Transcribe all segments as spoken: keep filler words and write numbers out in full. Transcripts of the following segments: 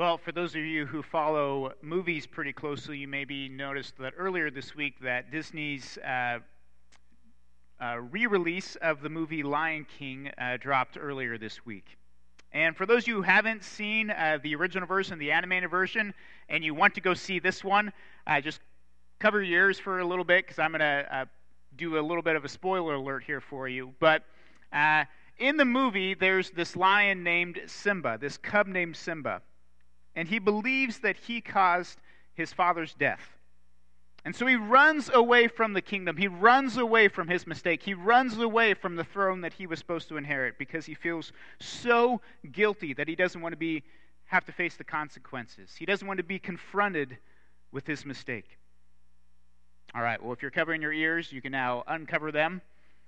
Well, for those of you who follow movies pretty closely, you maybe noticed that earlier this week that Disney's uh, uh, re-release of the movie Lion King uh, dropped earlier this week. And for those of you who haven't seen uh, the original version, the animated version, and you want to go see this one, uh, just cover your ears for a little bit because I'm going to uh, do a little bit of a spoiler alert here for you. But uh, in the movie, there's this lion named Simba, this cub named Simba. And he believes that he caused his father's death. And so he runs away from the kingdom. He runs away from his mistake. He runs away from the throne that he was supposed to inherit because he feels so guilty that he doesn't want to be have to face the consequences. He doesn't want to be confronted with his mistake. All right, well, if you're covering your ears, you can now uncover them.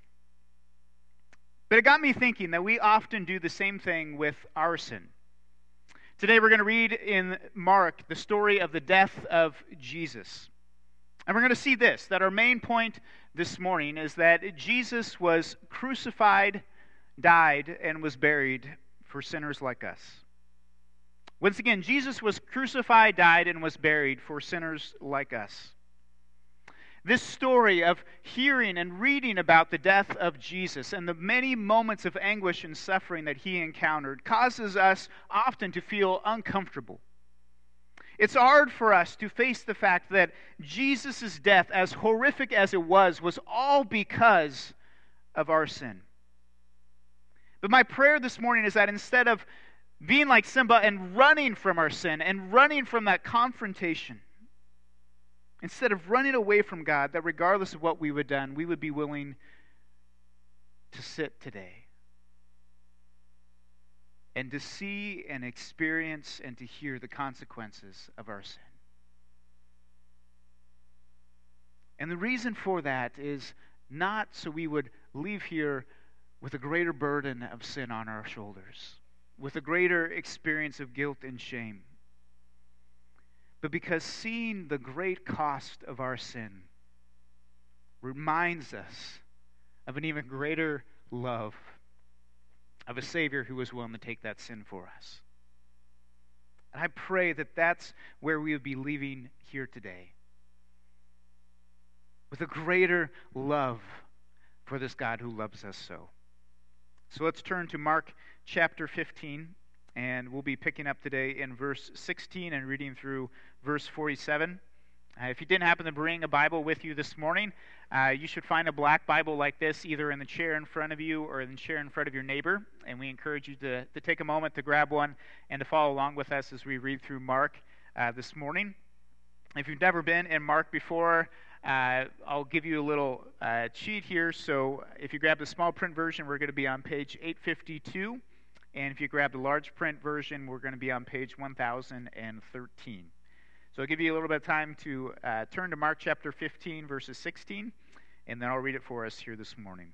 But it got me thinking that we often do the same thing with our sin. Today we're going to read in Mark the story of the death of Jesus. And we're going to see this, that our main point this morning is that Jesus was crucified, died, and was buried for sinners like us. Once again, Jesus was crucified, died, and was buried for sinners like us. This story of hearing and reading about the death of Jesus and the many moments of anguish and suffering that he encountered causes us often to feel uncomfortable. It's hard for us to face the fact that Jesus' death, as horrific as it was, was all because of our sin. But my prayer this morning is that instead of being like Simba and running from our sin and running from that confrontation, instead of running away from God, that regardless of what we would have done, we would be willing to sit today and to see and experience and to hear the consequences of our sin. And the reason for that is not so we would leave here with a greater burden of sin on our shoulders, with a greater experience of guilt and shame, but because seeing the great cost of our sin reminds us of an even greater love of a Savior who was willing to take that sin for us. And I pray that that's where we would be leaving here today, with a greater love for this God who loves us so. So let's turn to Mark chapter fifteen. And we'll be picking up today in verse sixteen and reading through verse forty-seven. Uh, if you didn't happen to bring a Bible with you this morning, uh, you should find a black Bible like this either in the chair in front of you or in the chair in front of your neighbor. And we encourage you to, to take a moment to grab one and to follow along with us as we read through Mark uh, this morning. If you've never been in Mark before, uh, I'll give you a little uh, cheat here. So if you grab the small print version, we're going to be on page eight fifty-two. And if you grab the large print version, we're going to be on page one thousand thirteen. So I'll give you a little bit of time to uh, turn to Mark chapter fifteen, verses sixteen, and then I'll read it for us here this morning.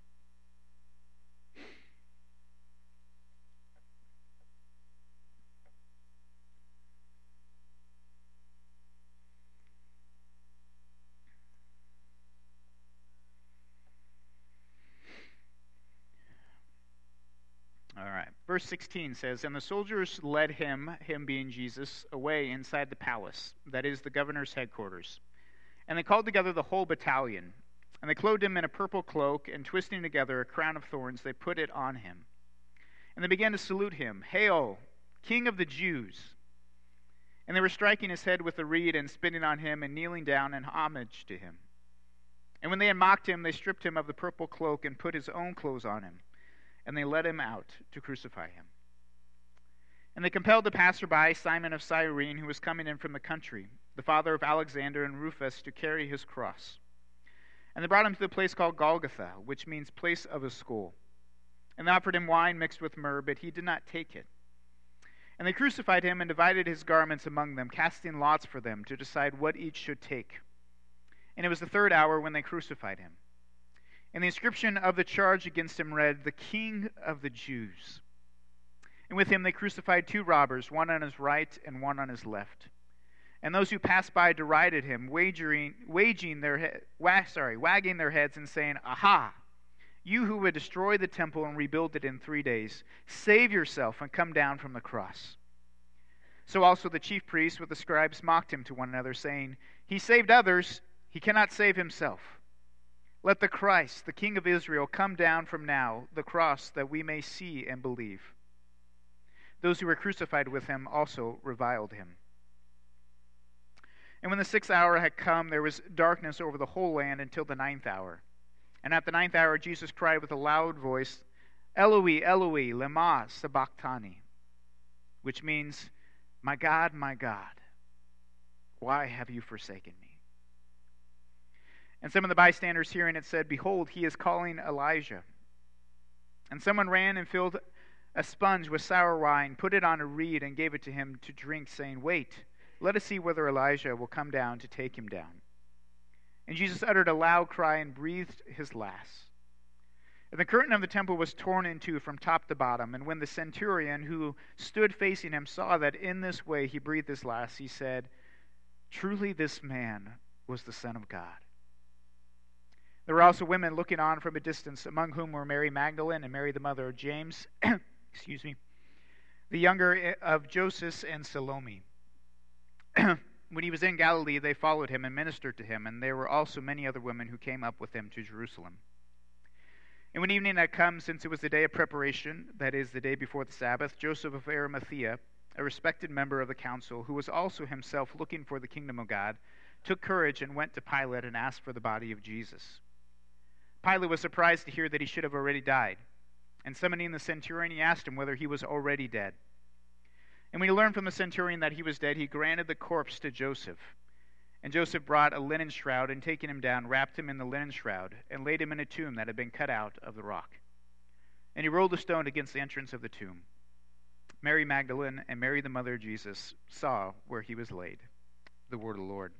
All right. Verse sixteen says, "And the soldiers led him, him being Jesus, away inside the palace, that is the governor's headquarters. And they called together the whole battalion. And they clothed him in a purple cloak, and twisting together a crown of thorns, they put it on him. And they began to salute him, 'Hail, King of the Jews!' And they were striking his head with a reed and spitting on him and kneeling down in homage to him. And when they had mocked him, they stripped him of the purple cloak and put his own clothes on him. And they led him out to crucify him. And they compelled the passerby, Simon of Cyrene, who was coming in from the country, the father of Alexander and Rufus, to carry his cross. And they brought him to the place called Golgotha, which means place of a skull. And they offered him wine mixed with myrrh, but he did not take it. And they crucified him and divided his garments among them, casting lots for them to decide what each should take. And it was the third hour when they crucified him. And the inscription of the charge against him read, 'The King of the Jews.' And with him they crucified two robbers, one on his right and one on his left. And those who passed by derided him, wagering, waging their he- wa- sorry, wagging their heads and saying, 'Aha! You who would destroy the temple and rebuild it in three days, save yourself and come down from the cross.' So also the chief priests with the scribes mocked him to one another, saying, "He saved others, he cannot save himself. Let the Christ, the King of Israel, come down from now, the cross, that we may see and believe." Those who were crucified with him also reviled him. And when the sixth hour had come, there was darkness over the whole land until the ninth hour. And at the ninth hour Jesus cried with a loud voice, "Eloi, Eloi, lema sabachthani," which means, "My God, my God, why have you forsaken me?" And some of the bystanders hearing it said, "Behold, he is calling Elijah." And someone ran and filled a sponge with sour wine, put it on a reed, and gave it to him to drink, saying, "Wait, let us see whether Elijah will come down to take him down." And Jesus uttered a loud cry and breathed his last. And the curtain of the temple was torn in two from top to bottom. And when the centurion who stood facing him saw that in this way he breathed his last, he said, "Truly this man was the Son of God." There were also women looking on from a distance, among whom were Mary Magdalene and Mary the mother of James, excuse me, the younger of Joseph, and Salome. When he was in Galilee, they followed him and ministered to him, and there were also many other women who came up with him to Jerusalem. And when evening had come, since it was the day of preparation, that is, the day before the Sabbath, Joseph of Arimathea, a respected member of the council, who was also himself looking for the kingdom of God, took courage and went to Pilate and asked for the body of Jesus. Pilate was surprised to hear that he should have already died. And summoning the centurion, he asked him whether he was already dead. And when he learned from the centurion that he was dead, he granted the corpse to Joseph. And Joseph brought a linen shroud, and taking him down, wrapped him in the linen shroud, and laid him in a tomb that had been cut out of the rock. And he rolled a stone against the entrance of the tomb. Mary Magdalene and Mary the mother of Jesus saw where he was laid. The word of the Lord.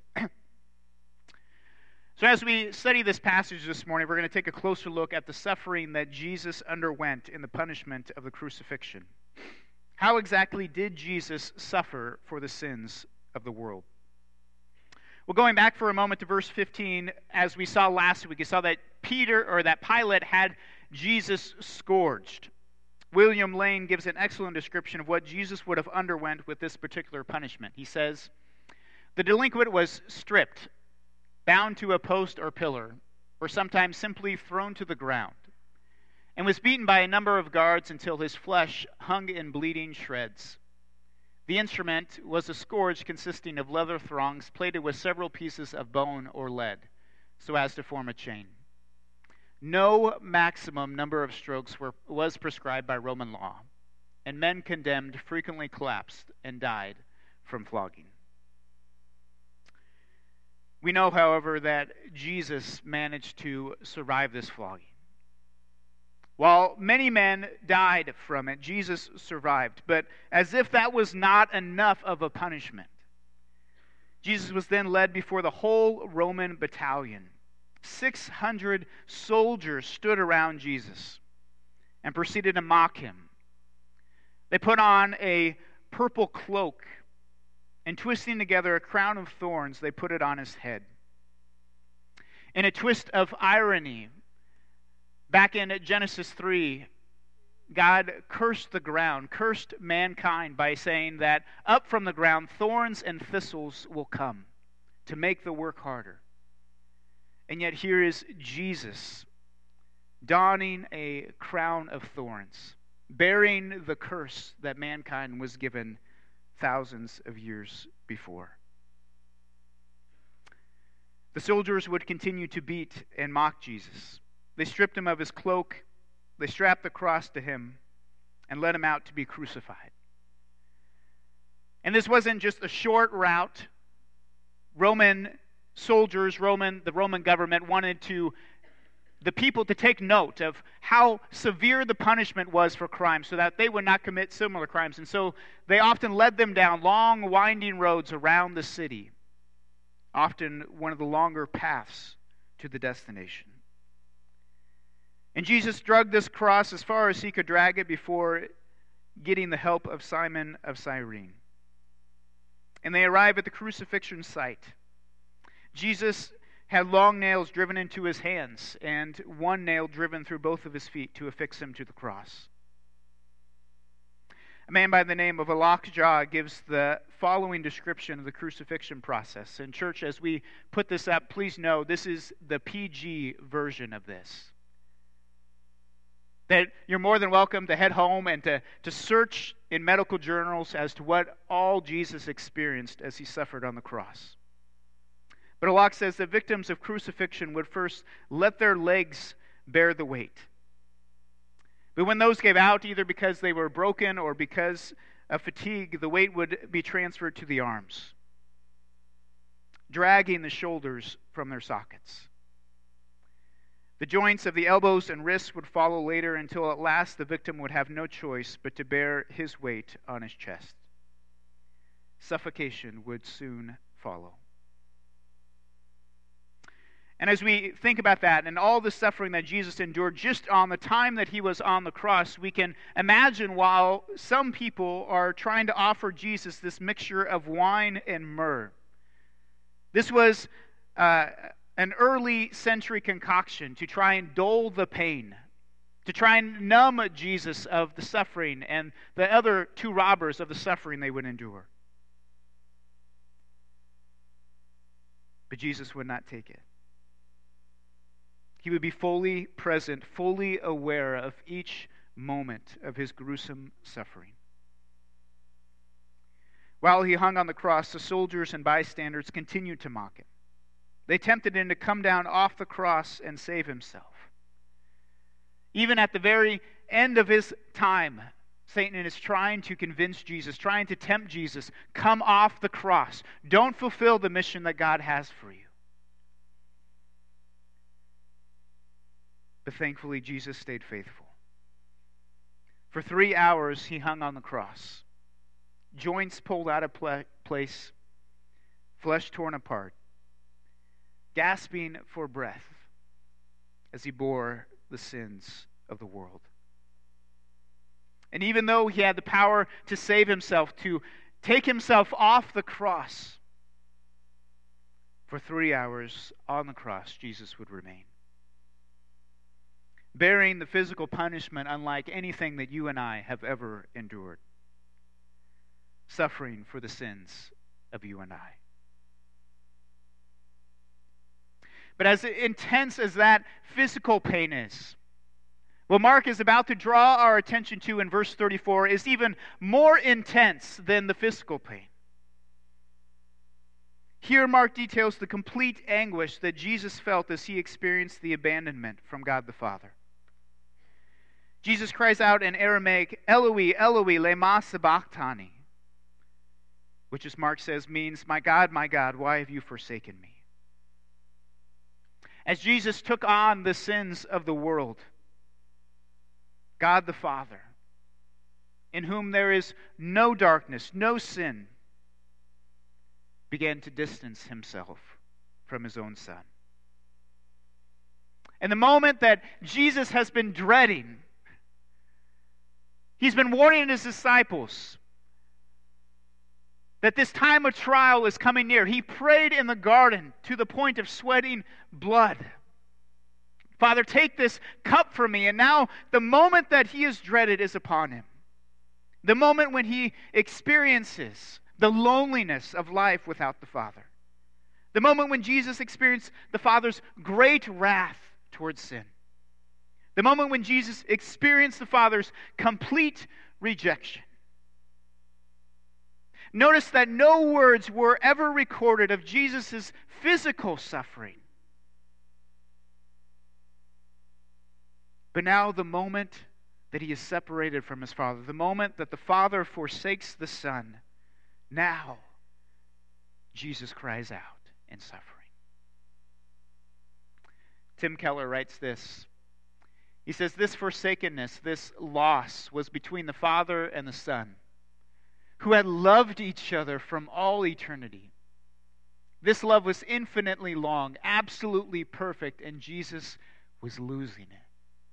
So as we study this passage this morning, we're going to take a closer look at the suffering that Jesus underwent in the punishment of the crucifixion. How exactly did Jesus suffer for the sins of the world? Well, going back for a moment to verse fifteen, as we saw last week, we saw that Peter, or that Pilate, had Jesus scourged. William Lane gives an excellent description of what Jesus would have underwent with this particular punishment. He says, "The delinquent was stripped, bound to a post or pillar, or sometimes simply thrown to the ground, and was beaten by a number of guards until his flesh hung in bleeding shreds. The instrument was a scourge consisting of leather thongs plated with several pieces of bone or lead, so as to form a chain. No maximum number of strokes were, was prescribed by Roman law, and men condemned frequently collapsed and died from flogging." We know, however, that Jesus managed to survive this flogging. While many men died from it, Jesus survived. But as if that was not enough of a punishment, Jesus was then led before the whole Roman battalion. six hundred soldiers stood around Jesus and proceeded to mock him. They put on a purple cloak, and twisting together a crown of thorns, they put it on his head. In a twist of irony, back in Genesis three, God cursed the ground, cursed mankind by saying that up from the ground thorns and thistles will come to make the work harder. And yet here is Jesus donning a crown of thorns, bearing the curse that mankind was given thousands of years before. The soldiers would continue to beat and mock Jesus. They stripped him of his cloak, they strapped the cross to him, and led him out to be crucified. And this wasn't just a short route. Roman soldiers, Roman, the Roman government wanted to the people to take note of how severe the punishment was for crime so that they would not commit similar crimes. And so they often led them down long, winding roads around the city, often one of the longer paths to the destination. And Jesus dragged this cross as far as he could drag it before getting the help of Simon of Cyrene. And they arrive at the crucifixion site. Jesus had long nails driven into his hands and one nail driven through both of his feet to affix him to the cross. A man by the name of Alakja gives the following description of the crucifixion process. And church, as we put this up, please know this is the P G version of this. That you're more than welcome to head home and to, to search in medical journals as to what all Jesus experienced as he suffered on the cross. But Alak says that victims of crucifixion would first let their legs bear the weight. But when those gave out, either because they were broken or because of fatigue, the weight would be transferred to the arms, dragging the shoulders from their sockets. The joints of the elbows and wrists would follow later until at last the victim would have no choice but to bear his weight on his chest. Suffocation would soon follow. And as we think about that and all the suffering that Jesus endured just on the time that he was on the cross, we can imagine while some people are trying to offer Jesus this mixture of wine and myrrh. This was uh, an early century concoction to try and dull the pain, to try and numb Jesus of the suffering and the other two robbers of the suffering they would endure. But Jesus would not take it. He would be fully present, fully aware of each moment of his gruesome suffering. While he hung on the cross, the soldiers and bystanders continued to mock him. They tempted him to come down off the cross and save himself. Even at the very end of his time, Satan is trying to convince Jesus, trying to tempt Jesus, come off the cross. Don't fulfill the mission that God has for you. But thankfully, Jesus stayed faithful. For three hours, he hung on the cross. Joints pulled out of place, flesh torn apart, gasping for breath as he bore the sins of the world. And even though he had the power to save himself, to take himself off the cross, for three hours on the cross, Jesus would remain, bearing the physical punishment unlike anything that you and I have ever endured, suffering for the sins of you and I. But as intense as that physical pain is, what Mark is about to draw our attention to in verse thirty-four is even more intense than the physical pain. Here, Mark details the complete anguish that Jesus felt as he experienced the abandonment from God the Father. Jesus cries out in Aramaic, Eloi, Eloi, lema sabachthani, which, as Mark says, means, my God, my God, why have you forsaken me? As Jesus took on the sins of the world, God the Father, in whom there is no darkness, no sin, began to distance himself from his own Son. And the moment that Jesus has been dreading, he's been warning his disciples that this time of trial is coming near. He prayed in the garden to the point of sweating blood. Father, take this cup from me. And now the moment that he is dreaded is upon him. The moment when he experiences the loneliness of life without the Father. The moment when Jesus experienced the Father's great wrath towards sin. The moment when Jesus experienced the Father's complete rejection. Notice that no words were ever recorded of Jesus' physical suffering. But now the moment that he is separated from his Father, the moment that the Father forsakes the Son, now Jesus cries out in suffering. Tim Keller writes this. He says, this forsakenness, this loss was between the Father and the Son, who had loved each other from all eternity. This love was infinitely long, absolutely perfect, and Jesus was losing it.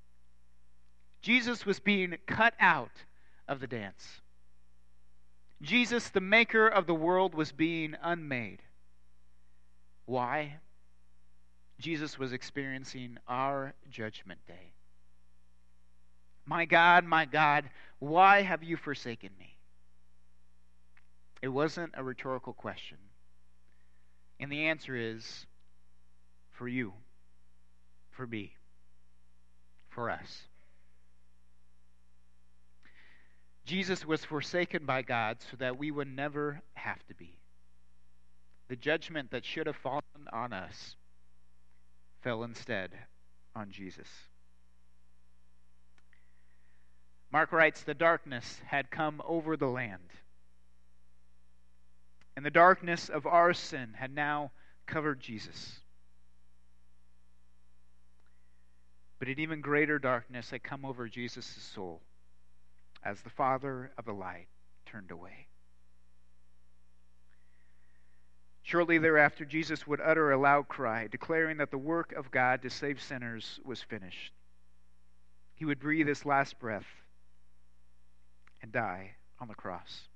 Jesus was being cut out of the dance. Jesus, the maker of the world, was being unmade. Why? Jesus was experiencing our judgment day. "My God, my God, why have you forsaken me?" It wasn't a rhetorical question. And the answer is for you, for me, for us. Jesus was forsaken by God so that we would never have to be. The judgment that should have fallen on us fell instead on Jesus. Mark writes, "The darkness had come over the land, and the darkness of our sin had now covered Jesus. But an even greater darkness had come over Jesus' soul as the Father of the light turned away." Shortly thereafter, Jesus would utter a loud cry, declaring that the work of God to save sinners was finished. He would breathe his last breath and die on the cross.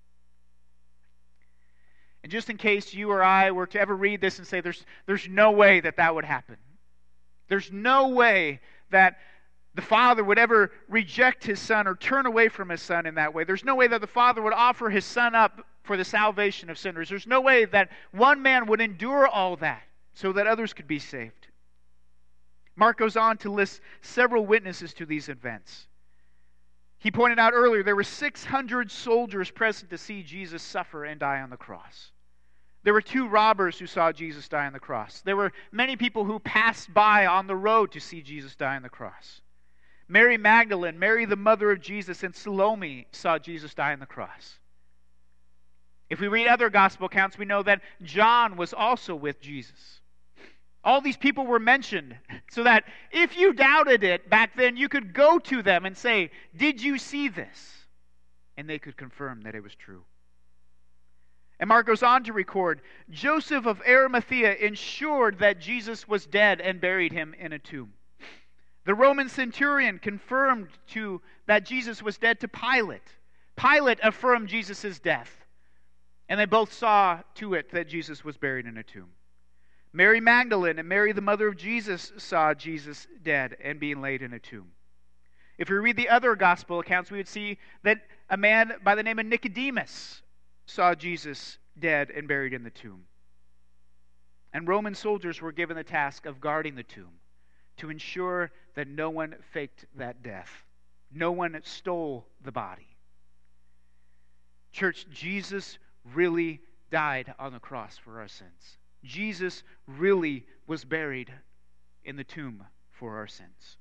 And just in case you or I were to ever read this and say, there's, there's no way that that would happen. There's no way that the Father would ever reject his Son or turn away from his Son in that way. There's no way that the Father would offer his Son up for the salvation of sinners. There's no way that one man would endure all that so that others could be saved. Mark goes on to list several witnesses to these events. He pointed out earlier there were six hundred soldiers present to see Jesus suffer and die on the cross. There were two robbers who saw Jesus die on the cross. There were many people who passed by on the road to see Jesus die on the cross. Mary Magdalene, Mary the mother of Jesus, and Salome saw Jesus die on the cross. If we read other gospel accounts, we know that John was also with Jesus. All these people were mentioned so that if you doubted it back then, you could go to them and say, "Did you see this?" And they could confirm that it was true. And Mark goes on to record, Joseph of Arimathea ensured that Jesus was dead and buried him in a tomb. The Roman centurion confirmed to that Jesus was dead to Pilate. Pilate affirmed Jesus' death. And they both saw to it that Jesus was buried in a tomb. Mary Magdalene and Mary the mother of Jesus saw Jesus dead and being laid in a tomb. If we read the other gospel accounts, we would see that a man by the name of Nicodemus saw Jesus dead and buried in the tomb. And Roman soldiers were given the task of guarding the tomb to ensure that no one faked that death. No one stole the body. Church, Jesus really died on the cross for our sins. Jesus really was buried in the tomb for our sins.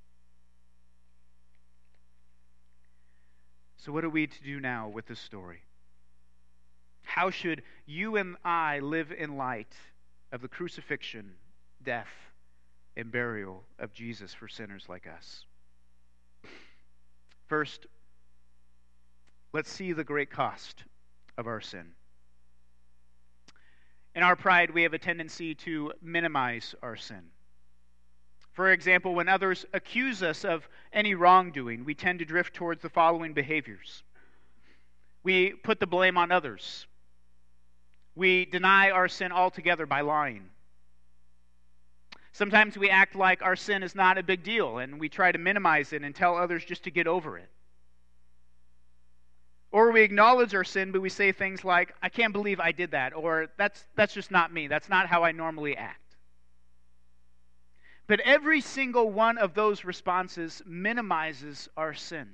So what are we to do now with this story? How should you and I live in light of the crucifixion, death, and burial of Jesus for sinners like us? First, let's see the great cost of our sin. In our pride, we have a tendency to minimize our sin. For example, when others accuse us of any wrongdoing, we tend to drift towards the following behaviors. We put the blame on others. We deny our sin altogether by lying. Sometimes we act like our sin is not a big deal, and we try to minimize it and tell others just to get over it. Or we acknowledge our sin, but we say things like, "I can't believe I did that," or that's that's just not me. That's not how I normally act. But every single one of those responses minimizes our sin.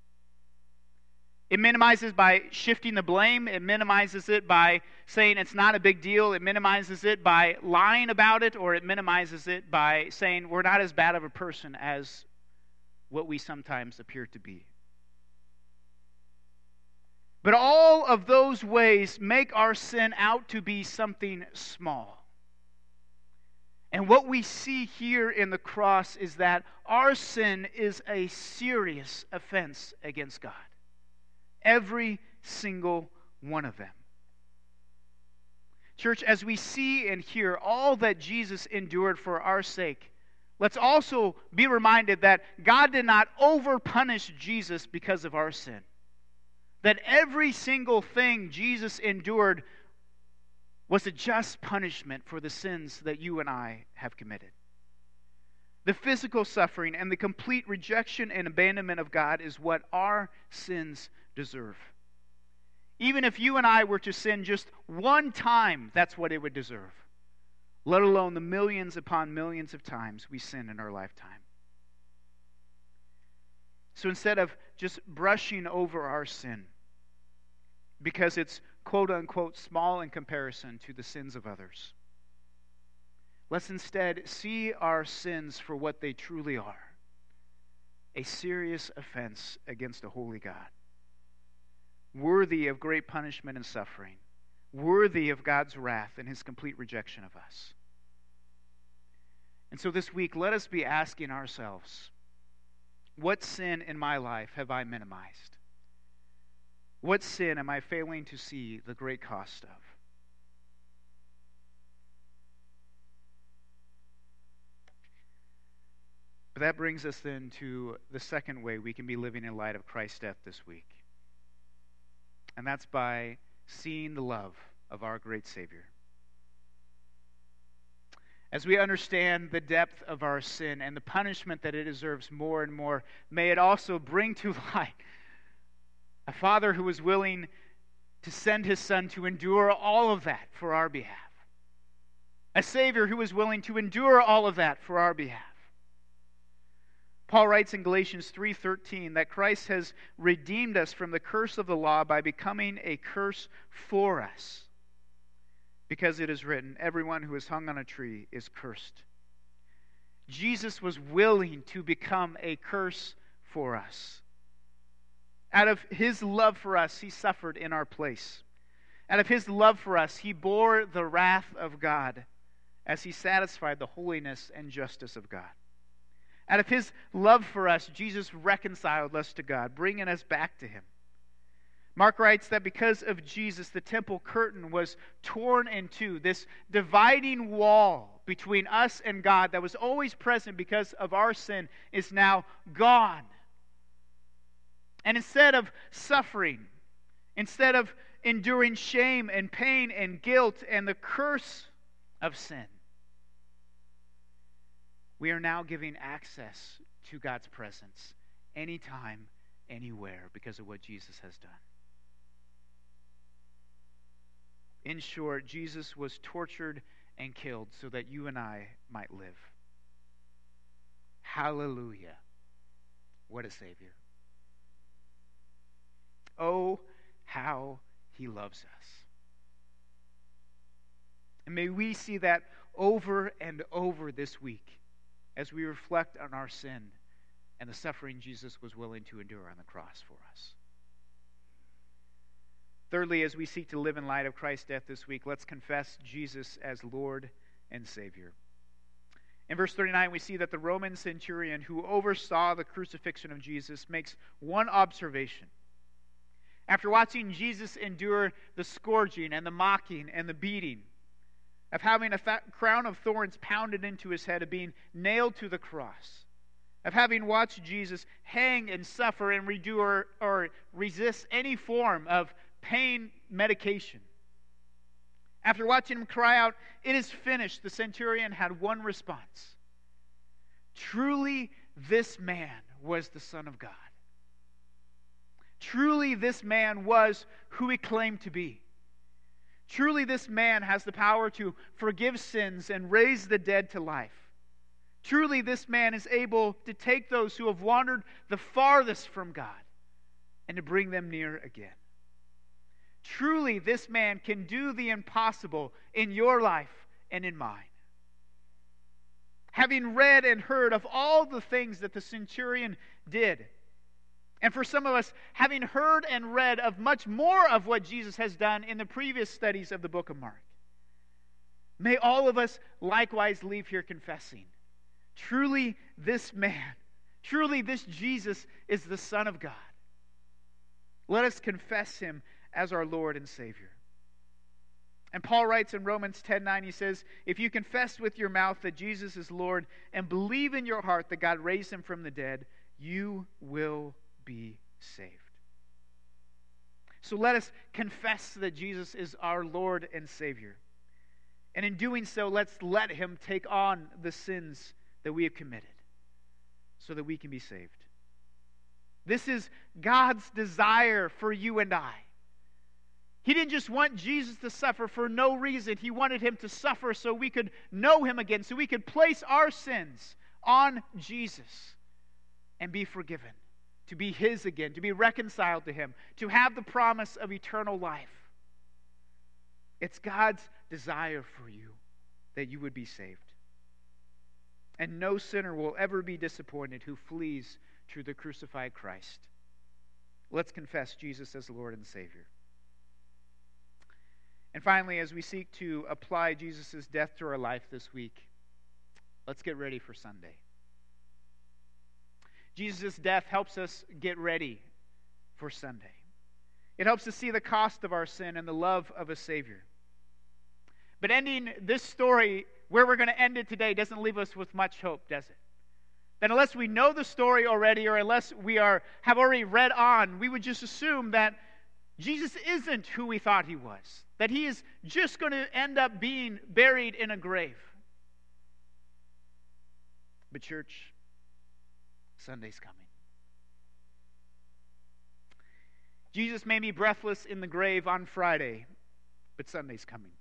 It minimizes by shifting the blame. It minimizes it by saying it's not a big deal. It minimizes it by lying about it, or it minimizes it by saying we're not as bad of a person as what we sometimes appear to be. But all of those ways make our sin out to be something small. And what we see here in the cross is that our sin is a serious offense against God. Every single one of them. Church, as we see and hear all that Jesus endured for our sake, let's also be reminded that God did not over-punish Jesus because of our sin. That every single thing Jesus endured was a just punishment for the sins that you and I have committed. The physical suffering and the complete rejection and abandonment of God is what our sins deserve. Even if you and I were to sin just one time, that's what it would deserve. Let alone the millions upon millions of times we sin in our lifetime. So instead of just brushing over our sin, because it's quote-unquote small in comparison to the sins of others, let's instead see our sins for what they truly are: a serious offense against a holy God, worthy of great punishment and suffering, worthy of God's wrath and his complete rejection of us. And so this week, let us be asking ourselves, what sin in my life have I minimized? What sin am I failing to see the great cost of? But that brings us then to the second way we can be living in light of Christ's death this week. And that's by seeing the love of our great Savior. As we understand the depth of our sin and the punishment that it deserves more and more, may it also bring to light a Father who was willing to send his Son to endure all of that for our behalf. A Savior who was willing to endure all of that for our behalf. Paul writes in Galatians three thirteen that Christ has redeemed us from the curse of the law by becoming a curse for us. Because it is written, everyone who is hung on a tree is cursed. Jesus was willing to become a curse for us. Out of his love for us, he suffered in our place. Out of his love for us, he bore the wrath of God as he satisfied the holiness and justice of God. Out of his love for us, Jesus reconciled us to God, bringing us back to him. Mark writes that because of Jesus, the temple curtain was torn in two. This dividing wall between us and God that was always present because of our sin is now gone. And instead of suffering, instead of enduring shame and pain and guilt and the curse of sin, we are now giving access to God's presence anytime, anywhere, because of what Jesus has done. In short, Jesus was tortured and killed so that you and I might live. Hallelujah. What a Savior. Oh, how he loves us. And may we see that over and over this week as we reflect on our sin and the suffering Jesus was willing to endure on the cross for us. Thirdly, as we seek to live in light of Christ's death this week, let's confess Jesus as Lord and Savior. In verse thirty-nine, we see that the Roman centurion who oversaw the crucifixion of Jesus makes one observation. After watching Jesus endure the scourging and the mocking and the beating, of having a fa- crown of thorns pounded into his head, of being nailed to the cross, of having watched Jesus hang and suffer and endure or resist any form of pain medication. After watching him cry out, "It is finished," the centurion had one response. Truly, this man was the Son of God. Truly, this man was who he claimed to be. Truly, this man has the power to forgive sins and raise the dead to life. Truly, this man is able to take those who have wandered the farthest from God and to bring them near again. Truly, this man can do the impossible in your life and in mine. Having read and heard of all the things that the centurion did, and for some of us, having heard and read of much more of what Jesus has done in the previous studies of the book of Mark, may all of us likewise leave here confessing, truly this man, truly this Jesus is the Son of God. Let us confess him as our Lord and Savior. And Paul writes in Romans ten nine, he says, if you confess with your mouth that Jesus is Lord and believe in your heart that God raised him from the dead, you will be saved. So let us confess that Jesus is our Lord and Savior. And in doing so, let's let him take on the sins that we have committed so that we can be saved. This is God's desire for you and I. He didn't just want Jesus to suffer for no reason. He wanted him to suffer so we could know him again, so we could place our sins on Jesus and be forgiven, to be his again, to be reconciled to him, to have the promise of eternal life. It's God's desire for you that you would be saved. And no sinner will ever be disappointed who flees to the crucified Christ. Let's confess Jesus as Lord and Savior. And finally, as we seek to apply Jesus' death to our life this week, let's get ready for Sunday. Jesus' death helps us get ready for Sunday. It helps us see the cost of our sin and the love of a Savior. But ending this story where we're going to end it today doesn't leave us with much hope, does it? That unless we know the story already, or unless we are have already read on, we would just assume that Jesus isn't who we thought he was. That he is just going to end up being buried in a grave. But church, Sunday's coming. Jesus may be breathless in the grave on Friday, but Sunday's coming.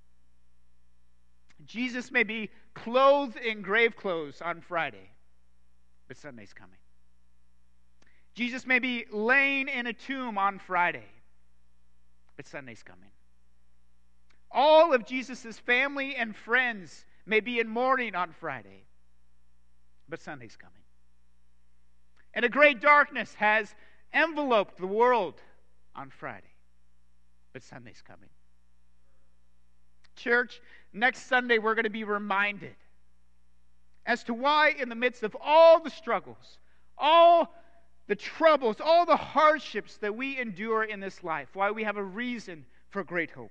Jesus may be clothed in grave clothes on Friday, but Sunday's coming. Jesus may be laying in a tomb on Friday, but Sunday's coming. All of Jesus' family and friends may be in mourning on Friday, but Sunday's coming. And a great darkness has enveloped the world on Friday, but Sunday's coming. Church, next Sunday we're going to be reminded as to why in the midst of all the struggles, all the troubles, all the hardships that we endure in this life, why we have a reason for great hope.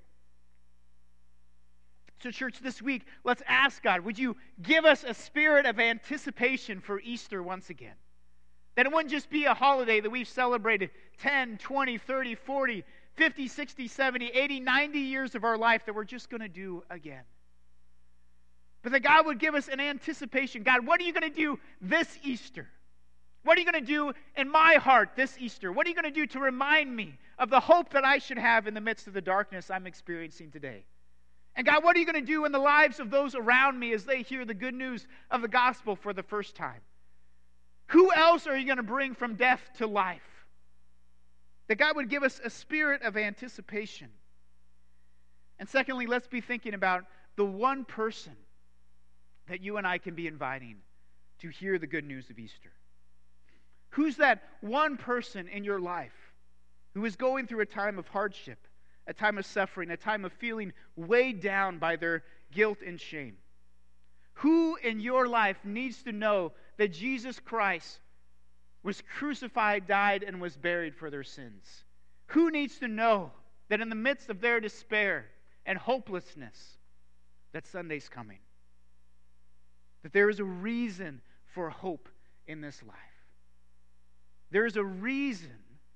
So church, this week, let's ask God, would you give us a spirit of anticipation for Easter once again? That it wouldn't just be a holiday that we've celebrated ten, twenty, thirty, forty, fifty, sixty, seventy, eighty, ninety years of our life that we're just going to do again. But that God would give us an anticipation. God, what are you going to do this Easter? What are you going to do in my heart this Easter? What are you going to do to remind me of the hope that I should have in the midst of the darkness I'm experiencing today? And God, what are you going to do in the lives of those around me as they hear the good news of the gospel for the first time? Who else are you going to bring from death to life? That God would give us a spirit of anticipation. And secondly, let's be thinking about the one person that you and I can be inviting to hear the good news of Easter. Who's that one person in your life who is going through a time of hardship, a time of suffering, a time of feeling weighed down by their guilt and shame? Who in your life needs to know that Jesus Christ was crucified, died, and was buried for their sins? Who needs to know that in the midst of their despair and hopelessness, that Sunday's coming? That there is a reason for hope in this life. There is a reason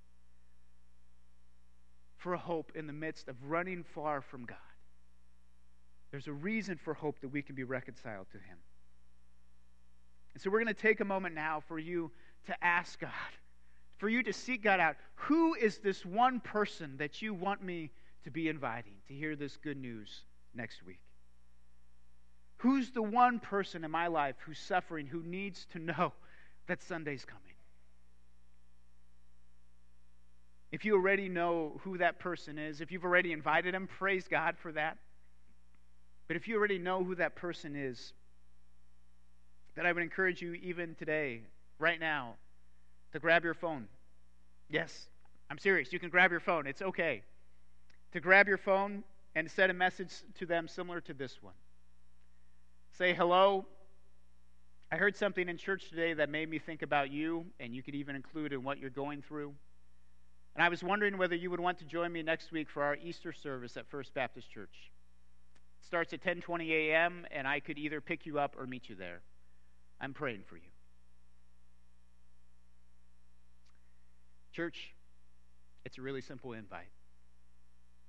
for hope in the midst of running far from God. There's a reason for hope that we can be reconciled to him. And so we're going to take a moment now for you to ask God, for you to seek God out. Who is this one person that you want me to be inviting to hear this good news next week? Who's the one person in my life who's suffering, who needs to know that Sunday's coming? If you already know who that person is, if you've already invited him, praise God for that. But if you already know who that person is, then I would encourage you even today, right now, to grab your phone. Yes, I'm serious. You can grab your phone. It's okay. To grab your phone and send a message to them similar to this one. Say, hello, I heard something in church today that made me think about you, and you could even include in what you're going through. And I was wondering whether you would want to join me next week for our Easter service at First Baptist Church. It starts at ten twenty a.m., and I could either pick you up or meet you there. I'm praying for you. Church, it's a really simple invite.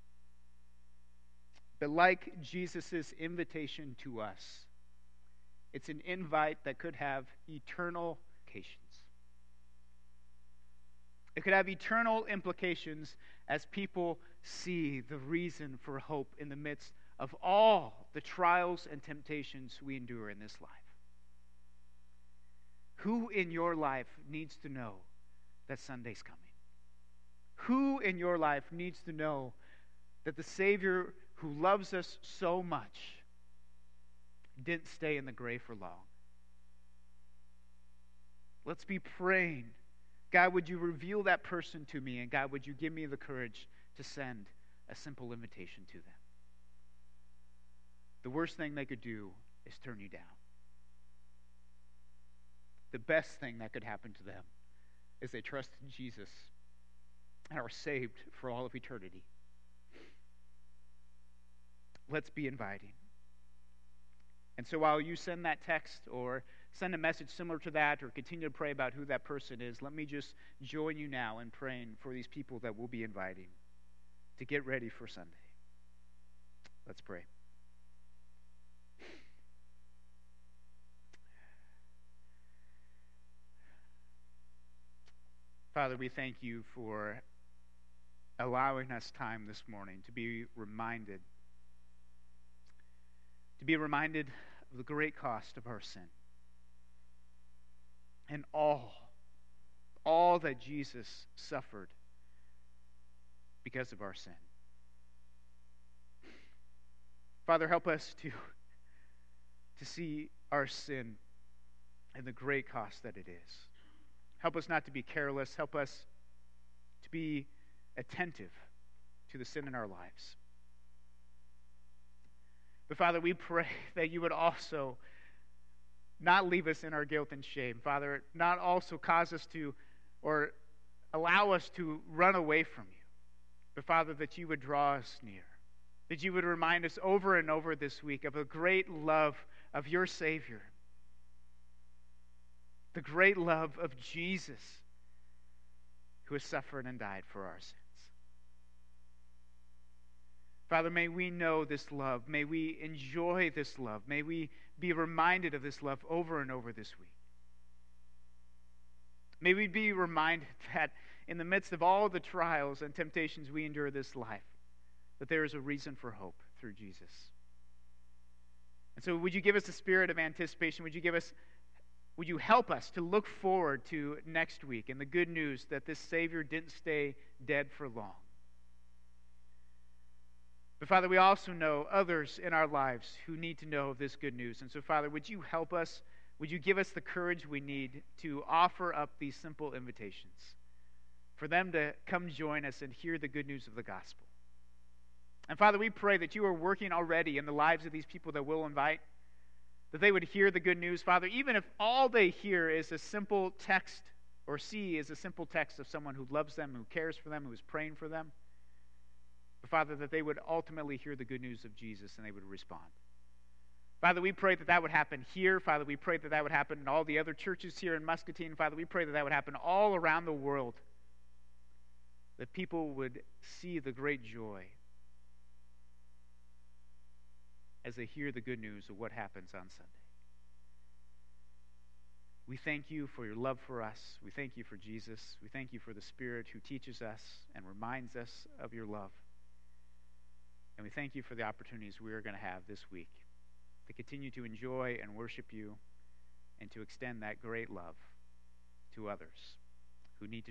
But like Jesus' invitation to us, It's an invite that could have eternal implications. It could have eternal implications as people see the reason for hope in the midst of all the trials and temptations we endure in this life. Who in your life needs to know that Sunday's coming? Who in your life needs to know that the Savior who loves us so much didn't stay in the grave for long? Let's be praying. God, would you reveal that person to me? And God, would you give me the courage to send a simple invitation to them? The worst thing they could do is turn you down. The best thing that could happen to them is they trust in Jesus and are saved for all of eternity. Let's be inviting. And so while you send that text or send a message similar to that or continue to pray about who that person is, let me just join you now in praying for these people that we'll be inviting to get ready for Sunday. Let's pray. Father, we thank you for allowing us time this morning to be reminded, to be reminded of the great cost of our sin and all, all that Jesus suffered because of our sin. Father, help us to, to see our sin and the great cost that it is. Help us not to be careless. Help us to be attentive to the sin in our lives. But Father, we pray that you would also not leave us in our guilt and shame. Father, not also cause us to, or allow us to run away from you. But Father, that you would draw us near. That you would remind us over and over this week of the great love of your Savior. The great love of Jesus, who has suffered and died for our sins. Father, may we know this love. May we enjoy this love. May we be reminded of this love over and over this week. May we be reminded that in the midst of all the trials and temptations we endure this life, that there is a reason for hope through Jesus. And so would you give us a spirit of anticipation? Would you give us Would you help us to look forward to next week and the good news that this Savior didn't stay dead for long? But Father, we also know others in our lives who need to know of this good news. And so, Father, would you help us? Would you give us the courage we need to offer up these simple invitations for them to come join us and hear the good news of the gospel? And Father, we pray that you are working already in the lives of these people that we'll invite, that they would hear the good news. Father, even if all they hear is a simple text or see is a simple text of someone who loves them, who cares for them, who is praying for them, but Father, that they would ultimately hear the good news of Jesus and they would respond. Father, we pray that that would happen here. Father, we pray that that would happen in all the other churches here in Muscatine. Father, we pray that that would happen all around the world, that people would see the great joy as they hear the good news of what happens on Sunday. We thank you for your love for us. We thank you for Jesus. We thank you for the Spirit who teaches us and reminds us of your love. And we thank you for the opportunities we are going to have this week to continue to enjoy and worship you and to extend that great love to others who need to